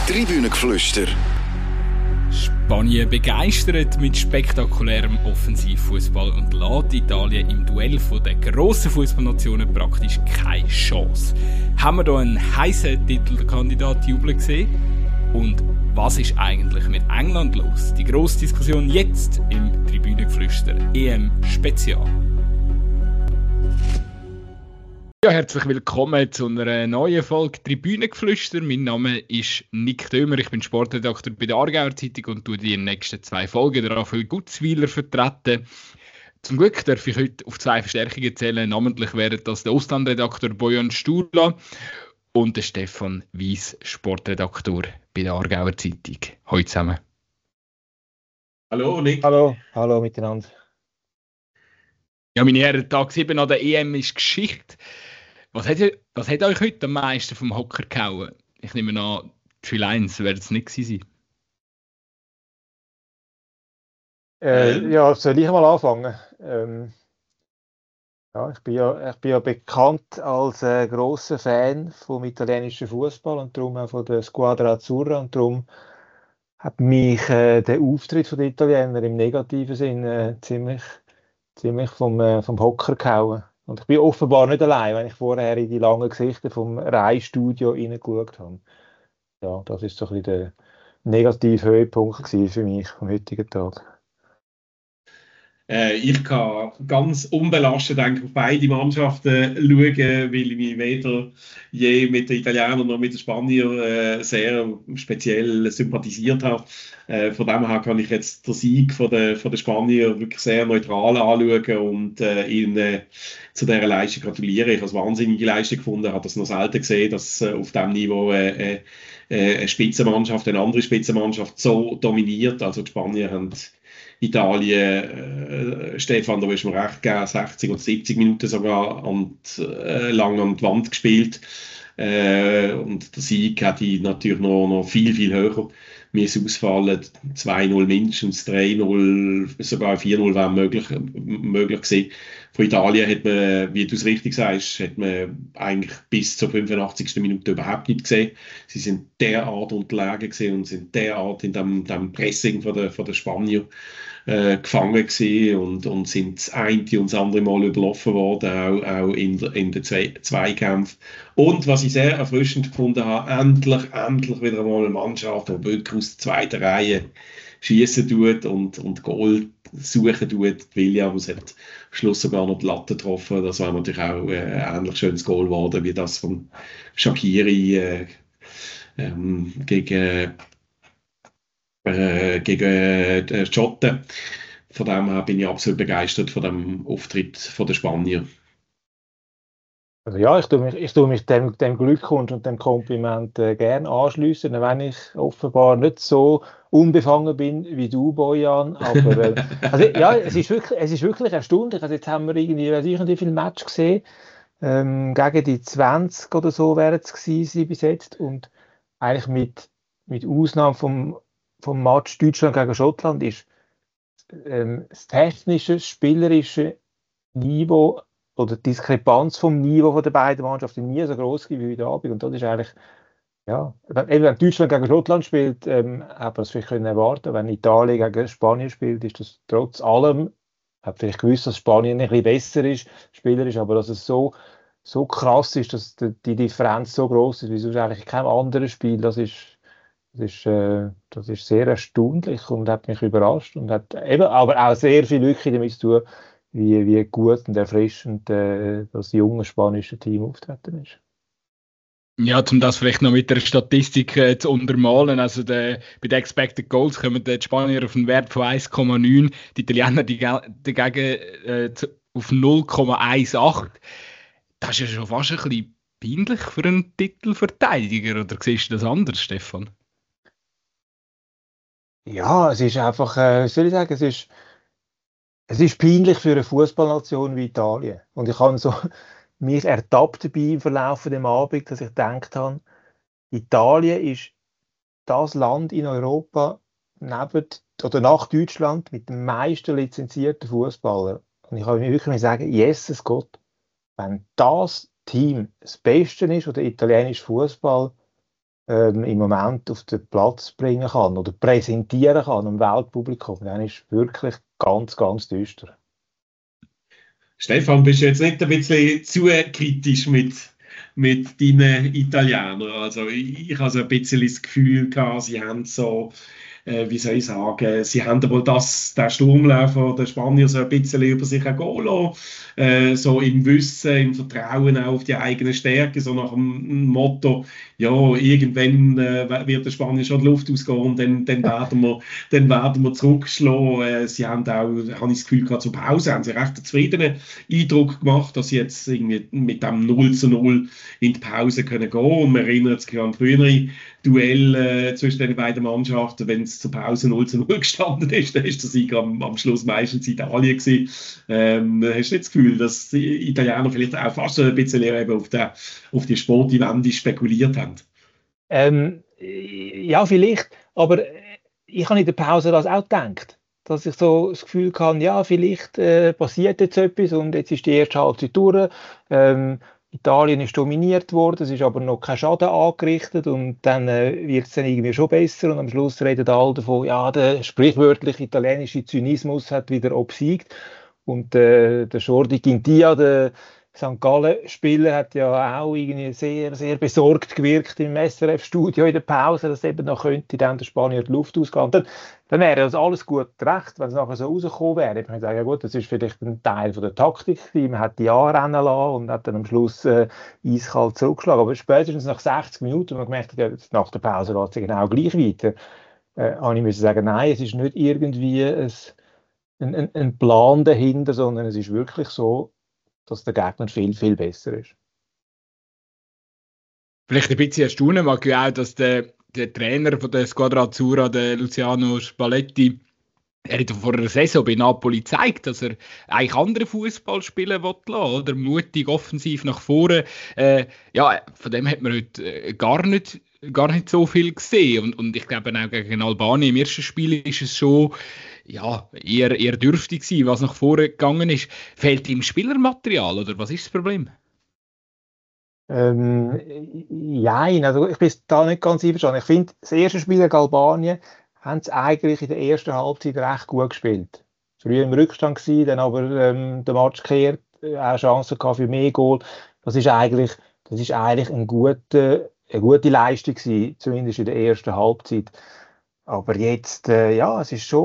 Tribünengeflüster. Spanien begeistert mit spektakulärem Offensivfußball und lässt Italien im Duell der grossen Fußballnationen praktisch keine Chance. Haben wir hier einen heissen Titelkandidat jubeln gesehen? Und was ist eigentlich mit England los? Die grosse Diskussion jetzt im Tribünengeflüster EM-Spezial. Ja, herzlich willkommen zu einer neuen Folge Tribünengeflüster. Mein Name ist Nick Dömer, ich bin Sportredakteur bei der Aargauer Zeitung und tue die nächsten 2 Folgen der Raphael Gutzwiller vertreten. Zum Glück darf ich heute auf 2 Verstärkungen zählen, namentlich wären das der Auslandredakteur Bojan Sturla und der Stefan Weiss, Sportredakteur bei der Aargauer Zeitung. Hallo zusammen. Hallo Nick. Hallo miteinander. Ja, meine Herren, Tag 7 an der EM ist Geschichte. Was hat euch heute am meisten vom Hocker gehauen? Ich nehme an, die 3-1 wird es nicht gewesen sein. Ja, soll ich mal anfangen? Ja, ich bin ja bekannt als grosser Fan vom italienischen Fußball und darum auch von der Squadra Azzurra. Und darum hat mich der Auftritt der Italiener im negativen Sinn ziemlich vom Hocker gehauen. Und ich bin offenbar nicht allein, wenn ich vorher in die langen Gesichter vom Rai-Studio reingeschaut habe. Ja, das ist so ein bisschen der negative Höhepunkt für mich am heutigen Tag. Ich kann ganz unbelastet auf beide Mannschaften schauen, weil ich mich weder je mit den Italienern noch mit den Spaniern sehr speziell sympathisiert habe. Von dem her kann ich jetzt den Sieg von den Spanier wirklich sehr neutral anschauen und ihnen zu dieser Leistung gratulieren. Ich habe es wahnsinnige Leistung gefunden, habe das noch selten gesehen, dass auf diesem Niveau eine Spitzenmannschaft, eine andere Spitzenmannschaft so dominiert. Also die Spanier haben Italien, Stefan, da wirst du mir recht geben, 60 und 70 Minuten sogar lang an die Wand gespielt. Und der Sieg hätte natürlich noch viel, viel höher müssen ausfallen. 2-0 mindestens, 3-0, sogar 4-0 wäre möglich gewesen. Von Italien hat man, wie du es richtig sagst, hat man eigentlich bis zur 85. Minute überhaupt nicht gesehen. Sie sind derart unterlegen gewesen und sind derart in dem Pressing von der Spanier gefangen gewesen und sind das eine und das andere Mal überlaufen worden, auch in den Zweikämpfen. Und was ich sehr erfrischend gefunden habe, endlich wieder einmal eine Mannschaft, die wirklich aus der zweiten Reihe schießen tut und Goal suchen tut. Williams hat am Schluss sogar noch die Latte getroffen. Das war natürlich auch ein ähnlich schönes Goal geworden, wie das von Shaqiri gegen die Schotten. Von dem her bin ich absolut begeistert von dem Auftritt der Spanier. Also ja, ich tue mich dem Glückwunsch und dem Kompliment gerne anschliessen, wenn ich offenbar nicht so unbefangen bin wie du, Bojan. Aber also, ja, es ist wirklich erstaunlich. Also jetzt haben wir irgendwie, weiß ich nicht, wie viele Matches gesehen. Gegen die 20 oder so wären es gewesen bis jetzt. Und eigentlich mit Ausnahme vom Match Deutschland gegen Schottland ist das technische, spielerische Niveau oder die Diskrepanz vom Niveau der beiden Mannschaften nie so groß wie heute Abend. Und das ist eigentlich, ja, wenn Deutschland gegen Schottland spielt, hat man das vielleicht erwarten. Wenn Italien gegen Spanien spielt, ist das trotz allem, hat vielleicht gewusst, dass Spanien ein bisschen besser ist, spielerisch, aber dass es so krass ist, dass die Differenz so groß ist, wie sonst eigentlich in keinem anderen Spiel, das ist sehr erstaunlich und hat mich überrascht und hat eben aber auch sehr viel wirklich damit zu tun, wie gut und erfrischend das junge spanische Team auftreten ist. Ja, um das vielleicht noch mit der Statistik zu untermalen. Also bei den Expected Goals kommen die Spanier auf einen Wert von 1,9, die Italiener dagegen auf 0,18. Das ist ja schon fast ein bisschen peinlich für einen Titelverteidiger. Oder siehst du das anders, Stefan? Ja, es ist einfach, wie soll ich sagen, es ist peinlich für eine Fußballnation wie Italien. Und ich habe so mich ertappt dabei im Verlauf des Abends, dass ich gedacht habe, Italien ist das Land in Europa nach Deutschland mit den meisten lizenzierten Fußballern. Und ich habe mir wirklich sagen, Jesus Gott, wenn das Team das Beste ist, oder der italienische Fußball, im Moment auf den Platz bringen kann oder präsentieren kann am Weltpublikum, dann ist wirklich ganz, ganz düster. Stefan, bist du jetzt nicht ein bisschen zu kritisch mit deinen Italienern? Also ich habe so ein bisschen das Gefühl gehabt, sie haben so, wie soll ich sagen, sie haben aber den Sturmlauf der Spanier so ein bisschen über sich ergehen lassen, so im Wissen, im Vertrauen auch auf die eigene Stärke, so nach dem Motto, ja, irgendwann wird der Spanier schon die Luft ausgehen und dann werden wir zurückschlagen. Sie haben auch, habe ich das Gefühl gehabt, zur Pause haben sie recht einen zufriedenen Eindruck gemacht, dass sie jetzt irgendwie mit dem 0:0 in die Pause können gehen. Und man erinnert sich an frühere Duell zwischen den beiden Mannschaften, wenn es zur Pause 0:0 gestanden ist, dann ist der Sieg am Schluss meistens Italien gewesen. Hast du nicht das Gefühl, dass die Italiener vielleicht auch fast ein bisschen eben auf die Sportevente spekuliert haben? Ja, vielleicht, aber ich habe in der Pause das auch gedacht, dass ich so das Gefühl hatte, ja, vielleicht passiert jetzt etwas und jetzt ist die erste Halbzeit durch. Italien ist dominiert worden, es ist aber noch kein Schaden angerichtet und dann wird es dann irgendwie schon besser und am Schluss reden alle davon, ja, der sprichwörtliche italienische Zynismus hat wieder obsiegt und der Jordi Quintia, der St. Gallen-Spieler, hat ja auch irgendwie sehr, sehr besorgt gewirkt im SRF-Studio in der Pause, dass eben noch könnte dann der Spanier die Luft ausgehen. Dann wäre das alles gut recht, wenn es nachher so rausgekommen wäre. Ich würde sagen, ja gut, das ist vielleicht ein Teil von der Taktik. Man hat die anrennen lassen und hat dann am Schluss eiskalt zurückgeschlagen. Aber spätestens nach 60 Minuten, man gemerkt, ja, nach der Pause geht es genau gleich weiter, habe ich sagen, nein, es ist nicht irgendwie ein Plan dahinter, sondern es ist wirklich so, dass der Gegner viel, viel besser ist. Vielleicht ein bisschen erstaunen mag ich auch, dass der Trainer von der Squadra Azzurra, der Luciano Spalletti, er hat vor einer Saison bei Napoli gezeigt, dass er eigentlich andere Fußball spielen will, oder mutig, offensiv nach vorne. Ja, von dem hat man heute gar nicht so viel gesehen. Und ich glaube auch gegen Albanien im ersten Spiel ist es schon ja, eher dürftig gewesen, was nach vorne gegangen ist. Fehlt ihm Spielermaterial, oder was ist das Problem? Nein, also ich bin da nicht ganz einverstanden. Ich finde, das erste Spiel gegen Albanien haben sie eigentlich in der ersten Halbzeit recht gut gespielt. Früher im Rückstand gewesen, dann aber der Match gekehrt, auch Chancen gehabt für mehr Goal. Das ist eigentlich eine gute Leistung gewesen, zumindest in der ersten Halbzeit. Aber jetzt, ja, es ist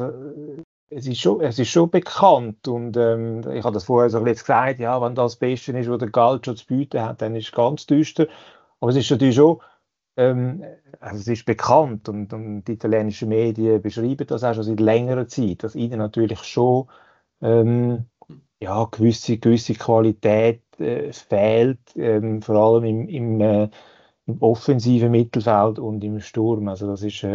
schon bekannt und ich habe das vorher so jetzt gesagt, ja, wenn das Beste ist, was der Calcio zu bieten hat, dann ist es ganz düster. Aber es ist natürlich schon, also es ist bekannt und die italienischen Medien beschreiben das auch schon seit längerer Zeit, dass ihnen natürlich schon ja, gewisse Qualität fehlt, vor allem im offensiven Mittelfeld und im Sturm. Also das ist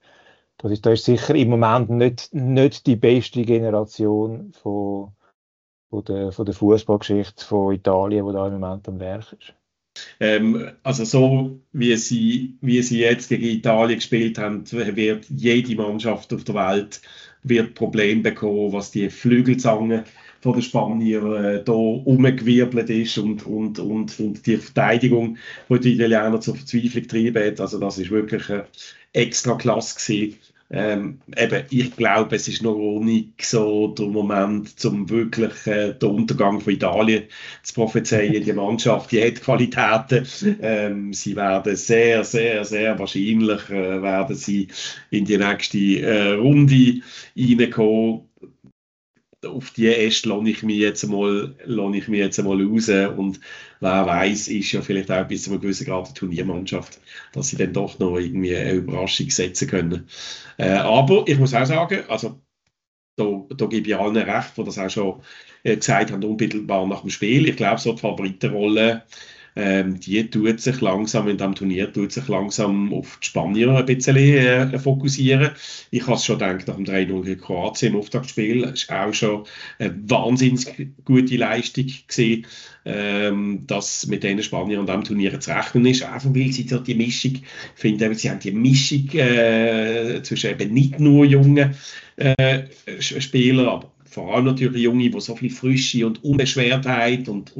sicher im Moment nicht die beste Generation von der Fußballgeschichte von Italien, die da im Moment am Werk ist. Also so wie sie jetzt gegen Italien gespielt haben, wird jede Mannschaft auf der Welt Probleme bekommen, was die Flügelzange von den Spanier da umgewirbelt ist und die Verteidigung, die die Italiener zur Verzweiflung getrieben hat. Also das ist wirklich eine extra Klasse gewesen. Eben, ich glaube, es ist noch nicht so der Moment, um wirklich den Untergang von Italien zu prophezeien. Die Mannschaft, die hat Qualitäten. Sie werden sehr, sehr, sehr wahrscheinlich werden sie in die nächste Runde reinkommen. Auf die Äste lasse ich mich jetzt einmal raus und wer weiß, ist ja vielleicht auch bis zu einem gewissen Grad eine Turniermannschaft, dass sie dann doch noch irgendwie eine Überraschung setzen können. Aber ich muss auch sagen, also da gebe ich allen recht, die das auch schon gesagt haben, unmittelbar nach dem Spiel. Ich glaube, so die Favoritenrolle, die tut sich langsam in diesem Turnier auf die Spanier ein bisschen fokussieren. Ich habe es schon gedacht, nach dem 3:0 gegen Kroatien im Auftaktspiel, das war auch schon eine wahnsinnig gute Leistung gewesen, dass mit den Spaniern an diesem Turnier zu rechnen ist, einfach weil sie die Mischung, finden, sie haben die Mischung zwischen eben nicht nur jungen Spieler, aber vor allem natürlich Junge, die so viel Frische und Unbeschwertheit und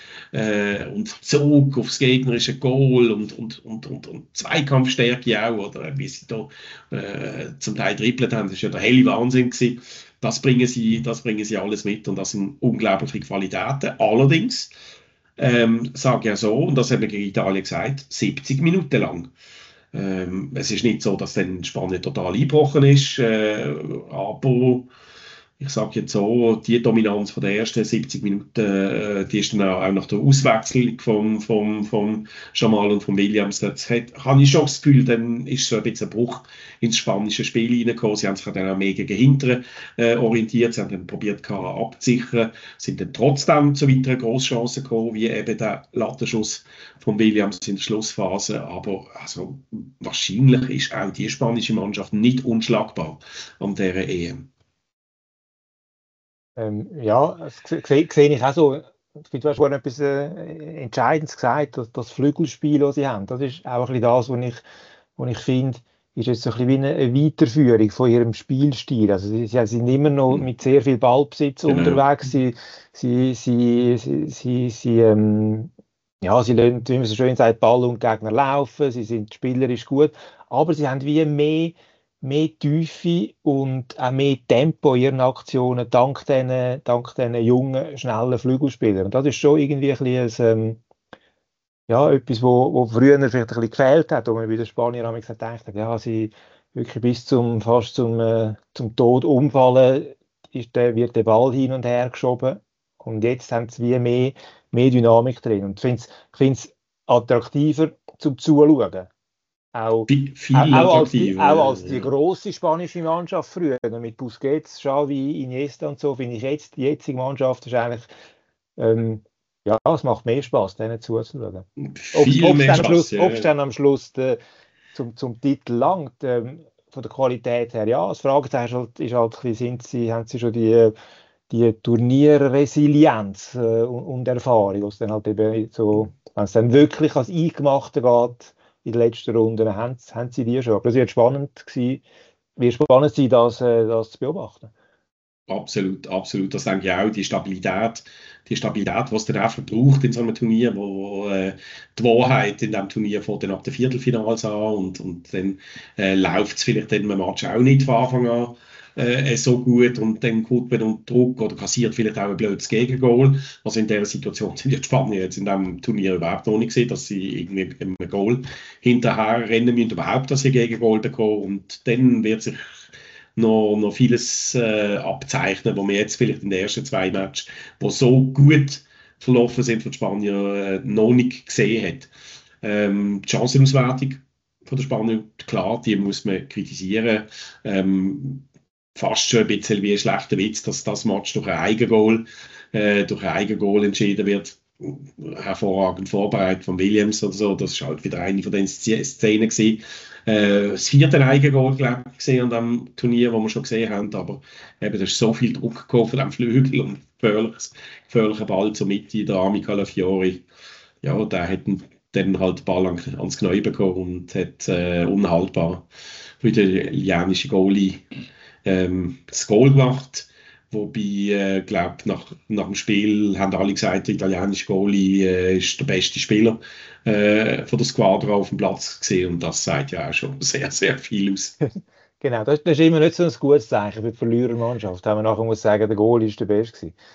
Zug aufs gegnerische Goal und Zweikampfstärke auch, oder wie sie da zum Teil trippelt haben, das war ja der helle Wahnsinn gewesen. Das bringen sie alles mit und das sind unglaubliche Qualitäten. Allerdings sage ich ja so, und das haben wir gegen Italien gesagt, 70 Minuten lang. Es ist nicht so, dass dann Spanien total eingebrochen ist, aber ich sage jetzt so, die Dominanz von der ersten 70 Minuten, die ist dann auch nach der Auswechslung vom Jamal und von Williams, habe ich schon das Gefühl, dann ist so ein bisschen ein Bruch ins spanische Spiel reingekommen. Sie haben sich dann auch mehr gegen Hinteren orientiert, sie haben dann probiert abzusichern, sind dann trotzdem zu weiteren Grosschancen gekommen, wie eben der Lattenschuss von Williams in der Schlussphase, aber also, wahrscheinlich ist auch die spanische Mannschaft nicht unschlagbar an dieser EM. Ja, das sehe ich auch so. Ich finde, du hast vorhin etwas Entscheidendes gesagt, das Flügelspiel, das sie haben. Das ist auch ein bisschen das, was ich finde, ist jetzt so ein bisschen wie eine Weiterführung von ihrem Spielstil. Also sie sind immer noch mit sehr viel Ballbesitz unterwegs. Sie lassen, wie man so schön sagt, Ball und Gegner laufen. Sie sind spielerisch gut, aber sie haben wie mehr Tiefe und auch mehr Tempo in ihren Aktionen dank diesen jungen, schnellen Flügelspielern. Und das ist schon irgendwie ein bisschen etwas, wo früher vielleicht ein bisschen gefehlt hat, wo man bei den Spaniern gedacht hat, ja, sie wirklich fast zum Tod umfallen, wird der Ball hin und her geschoben. Und jetzt haben sie wie mehr Dynamik drin. Und ich finde es attraktiver zum Zuschauen. Auch als die grosse spanische Mannschaft früher, mit Busquets, Xavi, Iniesta und so, finde ich jetzt die jetzige Mannschaft ist eigentlich, es macht mehr Spaß, denen zuzuschauen. Ob es dann am Schluss zum Titel langt, von der Qualität her, ja, das Fragezeichen ist halt, haben sie schon die Turnierresilienz und Erfahrung, was dann halt eben so, wenn es dann wirklich als Eingemachte geht, in den letzten Runden haben sie die schon. Aber es wird spannend sein, das zu beobachten. Absolut, absolut. Das denke ich auch. Die Stabilität, die es dann einfach braucht in so einem Turnier, wo die Wahrheit in diesem Turnier fängt dann ab den Viertelfinals an und dann läuft es vielleicht dann im Match auch nicht von Anfang an so gut und dann kommt man unter Druck oder kassiert vielleicht auch ein blödes Gegengoal. Also in dieser Situation sind die Spanier jetzt in diesem Turnier überhaupt noch nicht gesehen, dass sie irgendwie mit einem Goal hinterher rennen müssen, überhaupt, dass sie Gegengoal bekommen, und dann wird sich noch vieles abzeichnen, wo wir jetzt vielleicht in den ersten 2 Matches, die so gut verlaufen sind von Spanier, noch nicht gesehen hat. Die Chancenauswertung von der Spanier, klar, die muss man kritisieren. Fast schon ein bisschen wie ein schlechter Witz, dass das Match durch ein Eigengoal entschieden wird. Hervorragend vorbereitet von Williams oder so. Das war halt wieder eine von den Szenen gewesen. Das 4. Eigengoal, glaube ich, gesehen an dem Turnier, wo wir schon gesehen haben, aber eben, da ist so viel Druck gekommen von dem Flügel und gefährlicher Ball zur Mitte, der arme Calafiori. Ja, der hat dann halt den Ball ans Knie bekommen und hat unhaltbar für den italienischen Goalie das Goal gemacht. Wobei, glaube nach dem Spiel haben alle gesagt, der italienische Goalie ist der beste Spieler von der Squadra auf dem Platz gesehen, und das sagt ja auch schon sehr, sehr viel aus. Genau, das ist immer nicht so ein gutes Zeichen für die Verlierermannschaft, wenn man nachher muss sagen, der Goalie ist der Beste gewesen.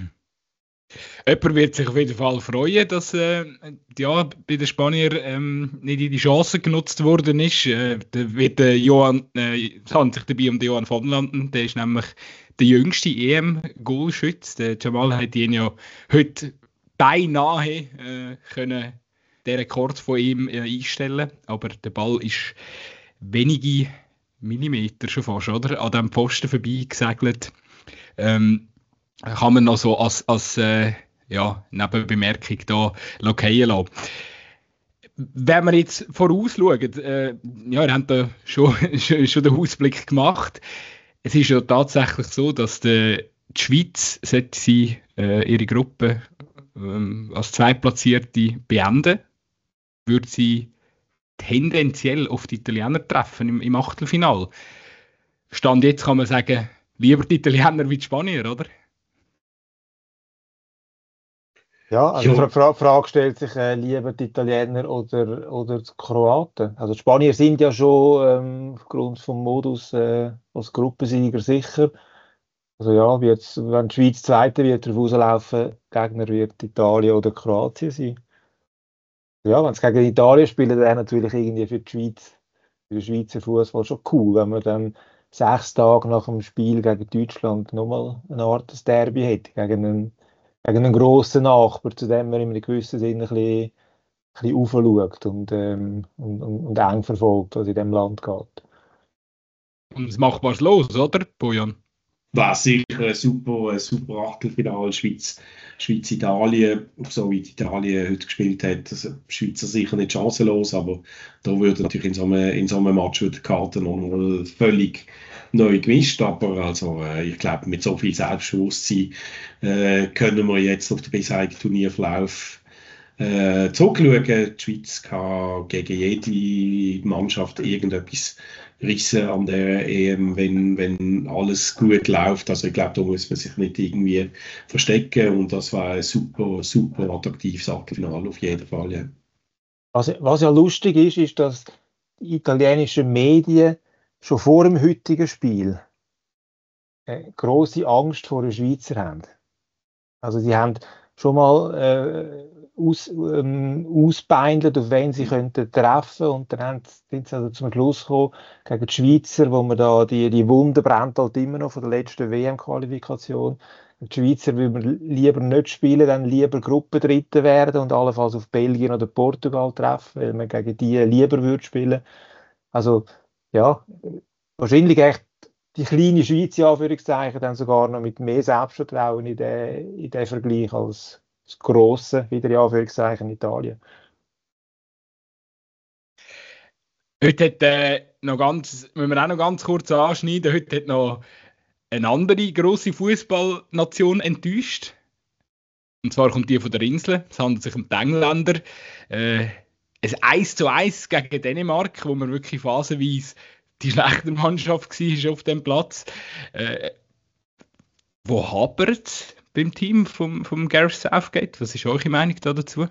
Jemand wird sich auf jeden Fall freuen, dass bei den Spaniern nicht in die Chance genutzt worden ist. Da wird es handelt sich dabei um den Johan van Landen, der ist nämlich der jüngste EM-Goalschütze. Der Jamal hat ihn ja heute beinahe können den Rekord von ihm einstellen, aber der Ball ist wenige Millimeter schon fast, oder? An diesem Pfosten vorbei gesegelt. Kann man noch so als Nebenbemerkung hier fallen lassen. Wenn wir jetzt vorausschauen, ihr habt da schon den Ausblick gemacht. Es ist ja tatsächlich so, dass die Schweiz sollte ihre Gruppe als Zweitplatzierte beenden, würde sie tendenziell auf die Italiener treffen im Achtelfinale. Stand jetzt kann man sagen, Lieber die Italiener wie die Spanier, oder? Ja, also die Frage stellt sich, lieber die Italiener oder die Kroaten. Also die Spanier sind ja schon aufgrund vom Modus als Gruppensieger sicher. Also ja, wenn die Schweiz Zweite wird, darauf rauslaufen, Gegner wird Italien oder Kroatien sein. Ja, wenn es gegen Italien spielt, dann wäre natürlich irgendwie für die Schweiz, für den Schweizer Fußball schon cool, wenn man dann 6 Tage nach dem Spiel gegen Deutschland nochmal eine Art Derby hätte, gegen einen grossen Nachbar, zu dem man in einem gewissen Sinne ein bisschen aufschaut und eng verfolgt, was in diesem Land geht. Und es macht was los, oder, Bojan? War sicher ein super Achtelfinale Schweiz-Italien, so wie Italien heute gespielt hat. Also die Schweizer sicher nicht chancenlos, aber da würde natürlich in so einem Match die Karten nochmal völlig neu gemischt. Aber also, ich glaube, mit so viel Selbstbewusstsein können wir jetzt auf den bisherigen Turnierverlauf zurückschauen. Die Schweiz kann gegen jede Mannschaft irgendetwas rissen an der EM, wenn alles gut läuft. Also ich glaube, da muss man sich nicht irgendwie verstecken und das war ein super attraktives Achtelfinale auf jeden Fall. Ja. Was ja lustig ist, dass die italienischen Medien schon vor dem heutigen Spiel grosse Angst vor den Schweizer haben. Also sie haben schon mal ausbeindelt, auf wen sie könnten treffen, und dann sind sie also zum Schluss gekommen gegen die Schweizer, wo man da die Wunde brennt halt immer noch von der letzten WM-Qualifikation. Die Schweizer will man lieber nicht spielen, dann lieber Gruppendritte werden und allenfalls auf Belgien oder Portugal treffen, weil man gegen die lieber würde spielen. Also ja, wahrscheinlich echt die kleine Schweiz, ja, Anführungszeichen, dann sogar noch mit mehr Selbstvertrauen in den Vergleich als das grosse, wieder in Anführungszeichen, Italien. Heute hat müssen wir auch noch ganz kurz anschneiden, heute hat noch eine andere grosse Fußballnation enttäuscht. Und zwar kommt die von der Insel. Es handelt sich um die Engländer. Ein 1:1 gegen Dänemark, wo man wirklich phasenweise die schlechte Mannschaft war auf dem Platz. Wo hapert es beim Team vom Gareth Southgate? Was ist eure Meinung dazu?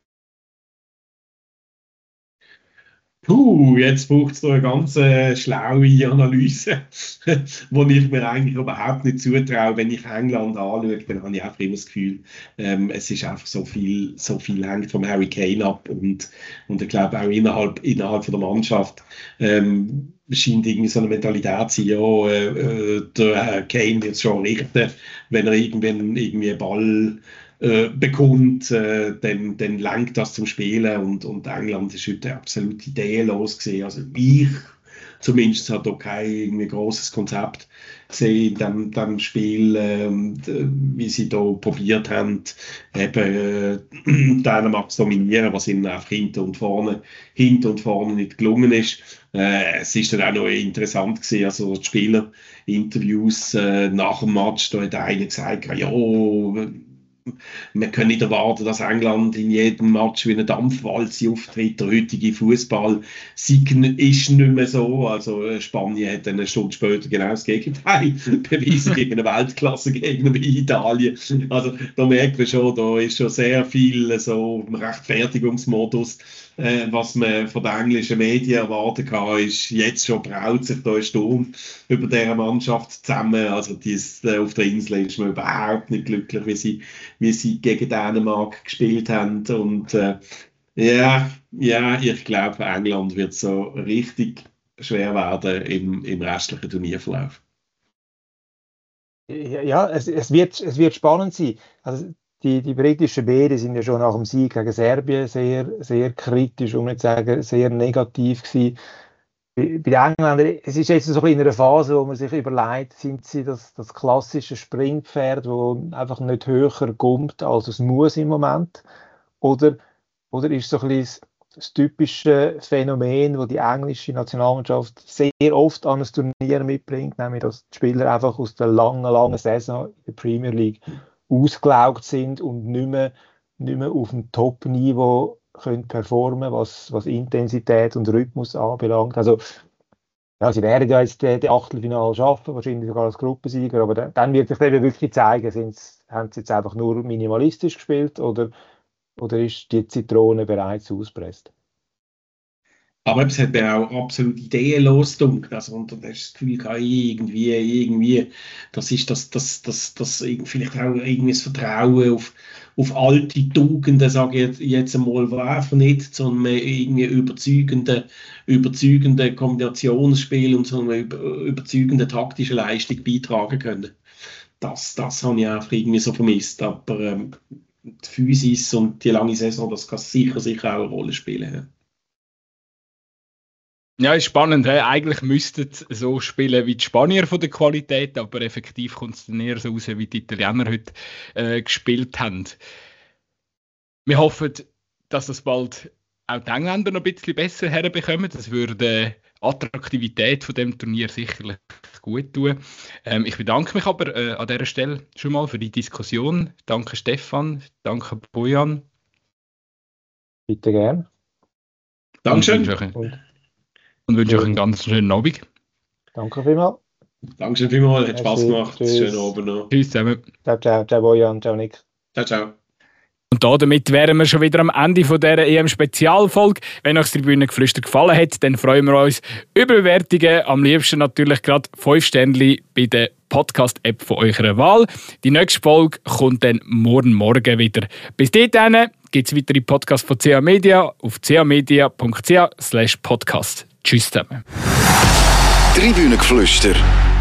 Jetzt braucht es da eine ganz schlaue Analyse, die ich mir eigentlich überhaupt nicht zutraue. Wenn ich England anschaue, dann habe ich einfach immer das Gefühl, es ist einfach so viel hängt vom Harry Kane ab und ich glaube auch innerhalb von der Mannschaft scheint irgendwie so eine Mentalität zu sein, ja, der Kane wird es schon richten, wenn er irgendwann irgendwie einen Ball bekommt, dann lenkt das zum Spielen und England ist heute absolut ideenlos gesehen. Also ich zumindest hat auch kein irgendwie grosses Konzept gesehen in dem Spiel, wie sie da probiert haben, eben Dänemark zu dominieren, was ihnen einfach hinten und vorne nicht gelungen ist. Es ist dann auch noch interessant gewesen, also die Spielerinterviews nach dem Match, da hat einer gesagt, ja, wir können nicht erwarten, dass England in jedem Match wie eine Dampfwalze auftritt. Der heutige Fußball ist nicht mehr so. Also Spanien hat dann eine Stunde später genau das Gegenteil bewiesen gegen eine Weltklasse-Gegner wie Italien. Also da merkt man schon, da ist schon sehr viel so im Rechtfertigungsmodus. Was man von den englischen Medien erwarten kann, ist jetzt schon braut sich da ein Sturm über dieser Mannschaft zusammen. Also auf der Insel ist man überhaupt nicht glücklich, wie sie gegen Dänemark gespielt haben. Und ja, ich glaube, England wird so richtig schwer werden im restlichen Turnierverlauf. Ja, es wird spannend sein. Also die britischen Bären sind ja schon nach dem Sieg gegen Serbien sehr, sehr kritisch, um nicht zu sagen, sehr negativ gewesen. Bei den Engländern, es ist jetzt so in einer Phase, wo man sich überlegt, sind sie das klassische Springpferd, das einfach nicht höher kommt, als es muss im Moment? Oder ist so ein bisschen das typische Phänomen, das die englische Nationalmannschaft sehr oft an ein Turnier mitbringt, nämlich dass die Spieler einfach aus der langen Saison in der Premier League ausgelaugt sind und nicht mehr auf dem Top-Niveau können performen, was Intensität und Rhythmus anbelangt. Also Ja, sie werden ja jetzt die Achtelfinale schaffen, wahrscheinlich sogar als Gruppensieger, aber dann wird sich eben wirklich zeigen, haben sie jetzt einfach nur minimalistisch gespielt oder ist die Zitrone bereits ausgepresst? Aber es hat mir auch absolut ideenlos gedacht. Also, und da hast du das Gefühl, irgendwie, das ist vielleicht auch irgendwie das Vertrauen auf alte Tugenden, sage ich jetzt einmal, die einfach nicht zu einem irgendwie überzeugenden Kombinationsspiel und zu einer überzeugenden taktischen Leistung beitragen können. Das habe ich einfach irgendwie so vermisst. Aber die Physis und die lange Saison, das kann sicher auch eine Rolle spielen. Ja. Ja, ist spannend. He? Eigentlich müssten sie so spielen wie die Spanier von der Qualität, aber effektiv kommt es dann eher so raus, wie die Italiener heute gespielt haben. Wir hoffen, dass das bald auch die Engländer noch ein bisschen besser herbekommen. Das würde die Attraktivität von dem Turnier sicherlich gut tun. Ich bedanke mich aber an dieser Stelle schon mal für die Diskussion. Danke Stefan, danke Bojan. Bitte gern. Dankeschön. Und wünsche euch einen ganz schönen Abend. Danke vielmals. Dankeschön vielmals, hat Spaß gemacht. Tschüss. Schönen Abend noch. Tschüss zusammen. Ciao Bojan, ciao Nick. Ciao. Und damit wären wir schon wieder am Ende von dieser EM-Spezialfolge. Wenn euch das Tribünengeflüster gefallen hat, dann freuen wir uns über Bewertungen. Am liebsten natürlich gerade 5 Sternchen bei der Podcast-App von eurer Wahl. Die nächste Folge kommt dann morgen wieder. Bis dahin gibt es weitere Podcasts von CA Media auf camedia.ch/podcast. Tschüss zusammen. Tribünengeflüster.